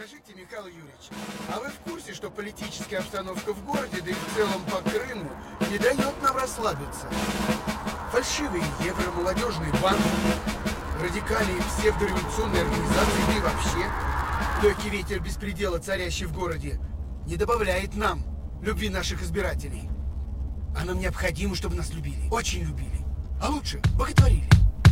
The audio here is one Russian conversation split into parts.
Скажите, Михаил Юрьевич, а вы в курсе, что политическая обстановка в городе, да и в целом по Крыму, не дает нам расслабиться? Фальшивые евромолодежные банки, радикали и псевдореволюционные организации, да и вообще легкий ветер беспредела, царящий в городе, не добавляет нам любви наших избирателей. А нам необходимо, чтобы нас любили, очень любили, а лучше боготворили.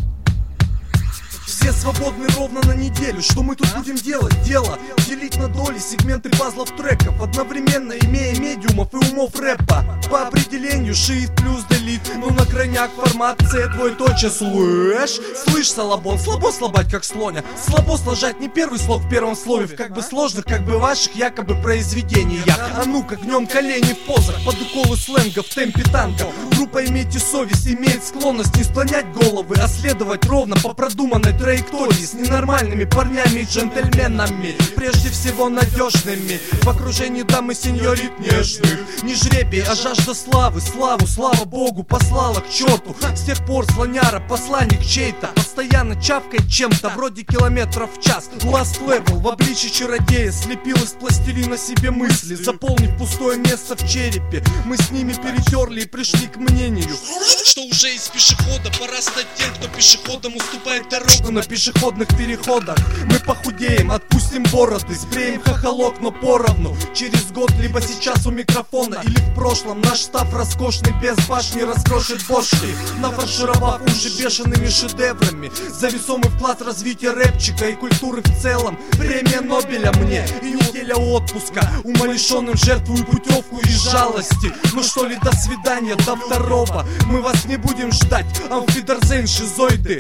Все свободны ровно на неделю. Что мы тут будем делать? Дело делить на доли сегменты пазлов треков, одновременно имея медиумов и умов рэпа. По определению шиит плюс делит, но на крайняк формация двоеточие. Слышь, Салабон, слабо слабать как слоня, слабо сложать не первый слог в первом слове в как бы сложных, как бы ваших якобы произведениях. А ну-ка гнем колени в позах под уколы сленга в темпе танго. Группа «Имейте совесть» имеет склонность не склонять головы, а следовать ровно по продуманной траектории с ненормальными парнями и джентльменами, прежде всего надежными, в окружении дам и сеньорит нежных. Не жребий, а жажда славы, славу, слава богу, послала к черту. С тех пор слоняра, посланник чей-то, постоянно чавкает чем-то вроде километров в час. Last level в обличии чародея слепил из пластилина себе мысли, заполнив пустое место в черепе. Мы с ними перетерли и пришли к мнению, что уже из пешехода пора стать тем, кто пешеходом уступает дорогу на пешеходных переходах. Мы похудеем, отпустим бороды, сбреем хохолок, но поровну. Через год, либо сейчас у микрофона, или в прошлом наш став роскошный без башни раскрошит бошки, нафаршировав уши бешеными шедеврами за весомый вклад в развитие рэпчика и культуры в целом. Премия Нобеля мне и неделя отпуска, умалишенным жертвую путевку и жалости. Ну что ли, до свидания, до второго. Мы вас не будем ждать, амфидерзейн, шизоиды.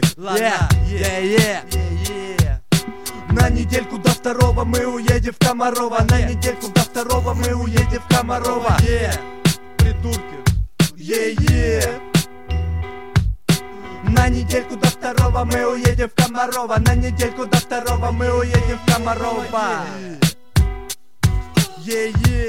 На недельку до второго мы уедем в Комарова. На недельку до второго мы уедем в Комарова. Придурки. На недельку до второго мы уедем в Комарова. На недельку до второго мы уедем в Комарова.